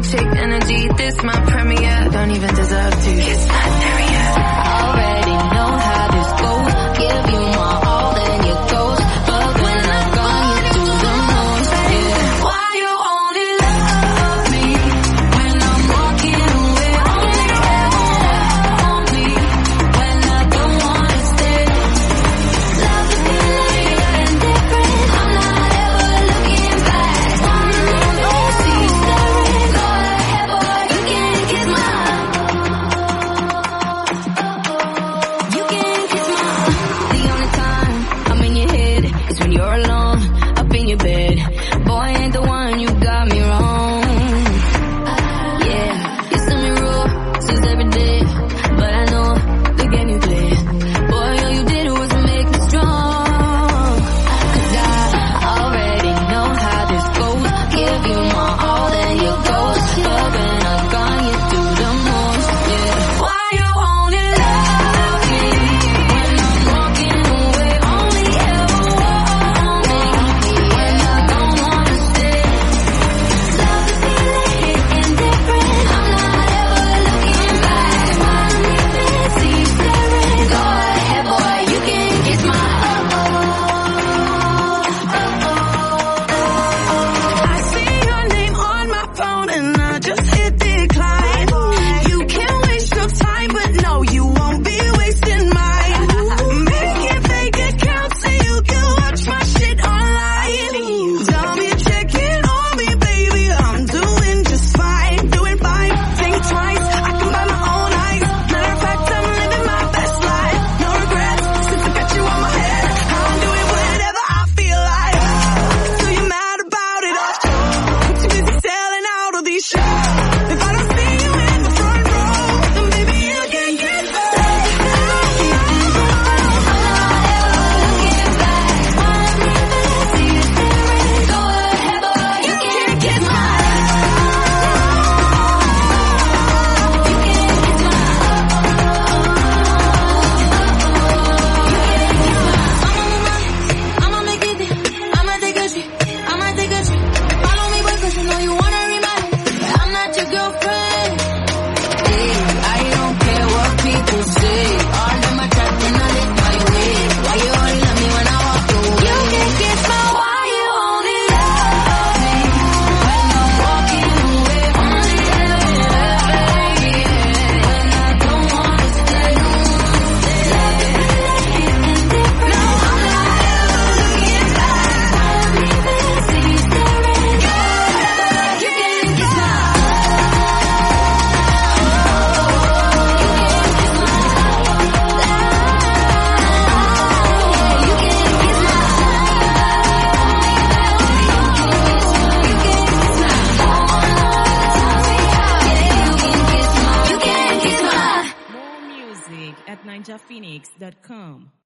chick energy, this my premiere. Don't even deserve to kiss my area. Already know how this goes. Give you my all, then you ghost. But when I'm gone, you do the most. Yeah. Why you only love me when I'm walking away? Only ever want me when I don't wanna stay. Love is feeling indifferent. I'm not ever looking back. See staring. Go ahead, boy, you can kiss my. You can kiss my. The only time I'm in your head is when you're alone, up in your bed. Boy, I ain't the one, you got me wrong. Yeah, you send me roses every day, but I know the game you play. Boy, all you did was make me strong. 'Cause I already know how this goes. Give you my all, then you ghost. But when I'm gone, you do the most. Yeah. Why you only love me when I'm walking away? Only ever want me when I don't wanna stay. Love is feeling indifferent. I'm not ever looking back. See staring. Go ahead, boy, you can kiss my. I see your name on my phone and I just hit decline. You can waste your time, but no, you won't be wasting mine. Make it fake account so you can watch my shit online. Don't be checking on me, baby, I'm doing just fine. Doing fine, think twice, I can buy my own eyes. Matter of fact, I'm living my best life. No regrets, since I got you on my head. I'm doing whatever I feel like. So you're mad about it all. Too busy selling out all these shows. If I don't see you in the front row, then baby you can get back. Go ahead, boy, you can kiss my. I'ma make it there. I'ma take a trip. I'ma take a trip. Follow me, boy, 'cause you know you wanna remind me that I'm not your girlfriend. Hey, I don't care what people say. All them are trapping on it my way. Why you only love me when I walk away? You can kiss my. Why you only love me when I'm walking away? Only ever when I don't wanna stay. Love is indifferent. No, I'm not ever looking back. See staring. You can kiss my. More music at ninjaphoenix.com.